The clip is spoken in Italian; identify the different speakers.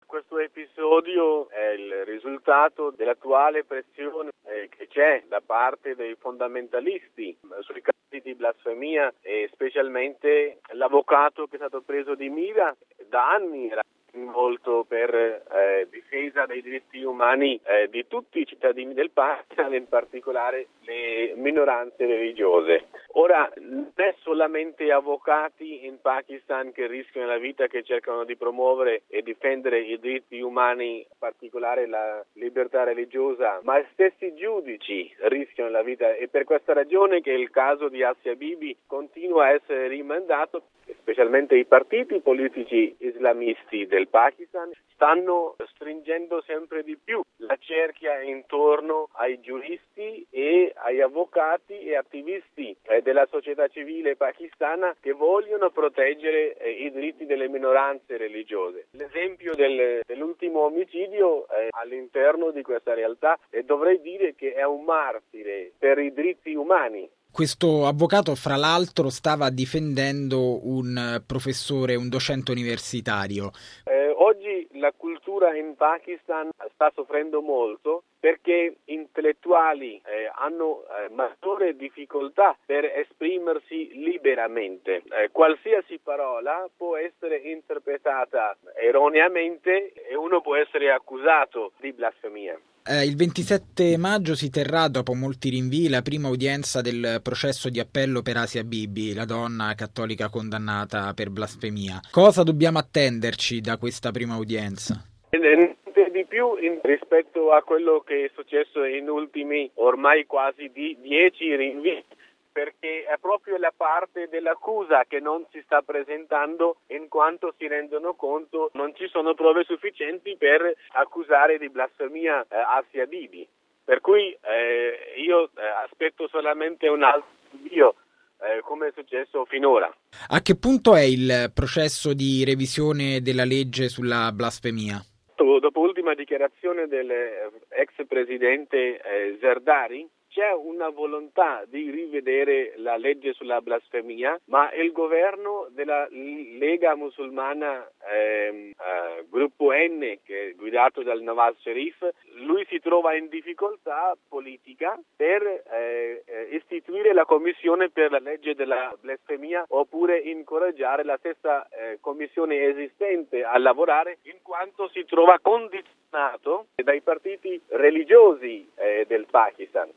Speaker 1: Questo episodio è il risultato dell'attuale pressione che c'è da parte dei fondamentalisti sui casi di blasfemia e specialmente l'avvocato che è stato preso di mira da anni era coinvolto per difesa dei diritti umani di tutti i cittadini del Pakistan, in particolare le minoranze religiose. Ora, non è solamente avvocati in Pakistan che rischiano la vita, che cercano di promuovere e difendere i diritti umani, in particolare la libertà religiosa, ma stessi giudici rischiano la vita, e per questa ragione che il caso di Asia Bibi continua a essere rimandato. Specialmente i partiti politici islamisti del Pakistan stanno stringendo sempre di più la cerchia intorno ai giuristi e agli avvocati e attivisti della società civile pakistana che vogliono proteggere i diritti delle minoranze religiose. L'esempio dell'ultimo omicidio all'interno di questa realtà dovrei dire che è un martire per i diritti umani.
Speaker 2: Questo avvocato, fra l'altro, stava difendendo un professore, un docente universitario.
Speaker 1: Oggi la cultura in Pakistan sta soffrendo molto perché intellettuali hanno maggiore difficoltà per esprimersi liberamente. Qualsiasi parola può essere interpretata erroneamente e uno può essere accusato di blasfemia.
Speaker 2: Il 27 maggio si terrà, dopo molti rinvii, la prima udienza del processo di appello per Asia Bibi, la donna cattolica condannata per blasfemia. Cosa dobbiamo attenderci da questa prima udienza?
Speaker 1: Niente di più rispetto a quello che è successo in ultimi ormai quasi 10 rinvii, perché è proprio la parte dell'accusa che non si sta presentando, in quanto si rendono conto non ci sono prove sufficienti per accusare di blasfemia Asia Bibi. Per cui io aspetto solamente un altro rinvio, come è successo finora.
Speaker 2: A che punto è il processo di revisione della legge sulla blasfemia?
Speaker 1: Dopo l'ultima dichiarazione dell'ex presidente Zardari, c'è una volontà di rivedere la legge sulla blasfemia, ma il governo della Lega Musulmana, gruppo N, che è guidato dal Nawaz Sharif, lui si trova in difficoltà politica per istituire la commissione per la legge della blasfemia oppure incoraggiare la stessa commissione esistente a lavorare, in quanto si trova condizionato dai partiti religiosi del Pakistan.